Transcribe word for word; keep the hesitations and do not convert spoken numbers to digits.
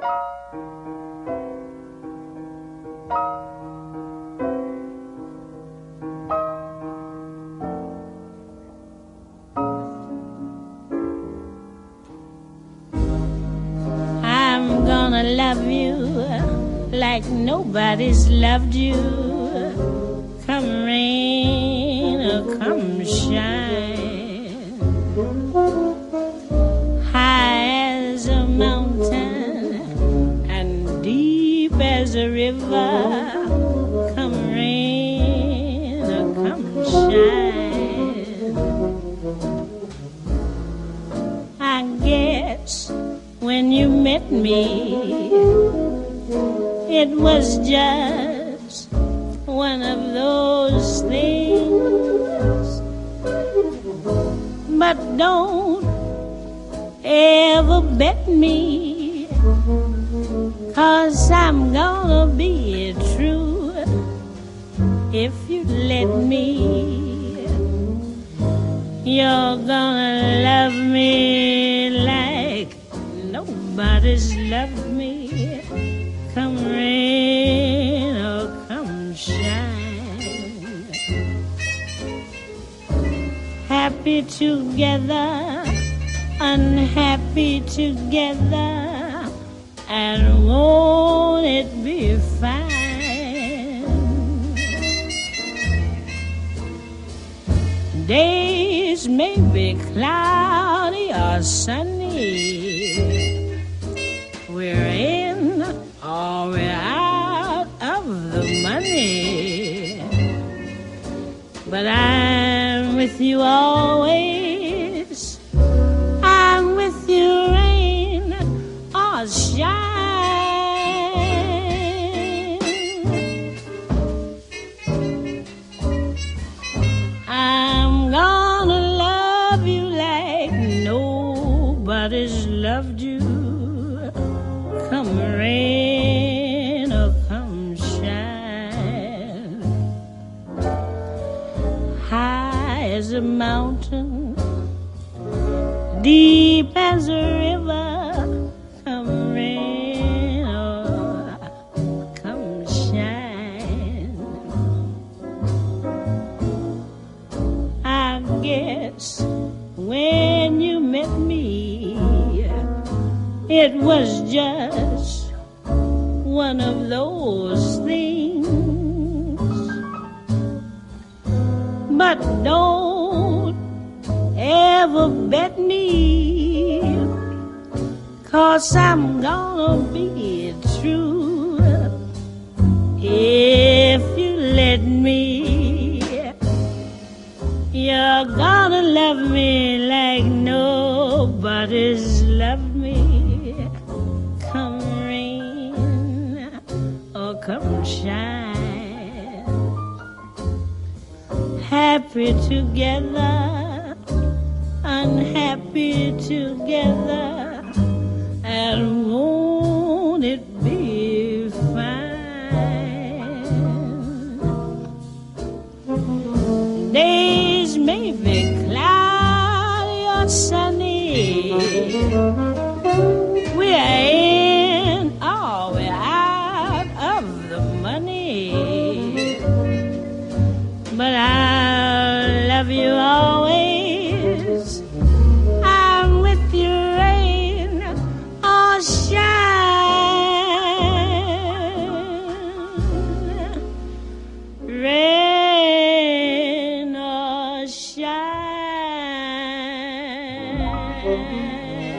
I'm gonna love you like nobody's loved you. Come rain or come shine, high as a mountain and deep as a river. Come rain or come shine. I guess when you met me, it was just one of those things. But don't ever bet me, 'cause I'm gonna be true if you let me. You're gonna love me like nobody's loved me. Come rain or come shine, happy together, unhappy together, and won't it be fine? Days may be cloudy or sunny, we're in or we're out of the money, but I'm with you always. I'm with you, rain or shine. I'm gonna love you like nobody's loved you. Come rain or come shine, high as a mountain, deep as a river. Come rain or come shine. I guess when you met me, it was just one of those things. But don't ever bet me, 'cause I'm gonna be true if you let me. You're gonna love me like nobody's loved me. Come rain or come shine, happy together, unhappy together, and won't it be fine? Days may be cloudy or sunny, we're in or we're out of the money, but I'll love you always. I'm with you, rain or shine, rain or shine.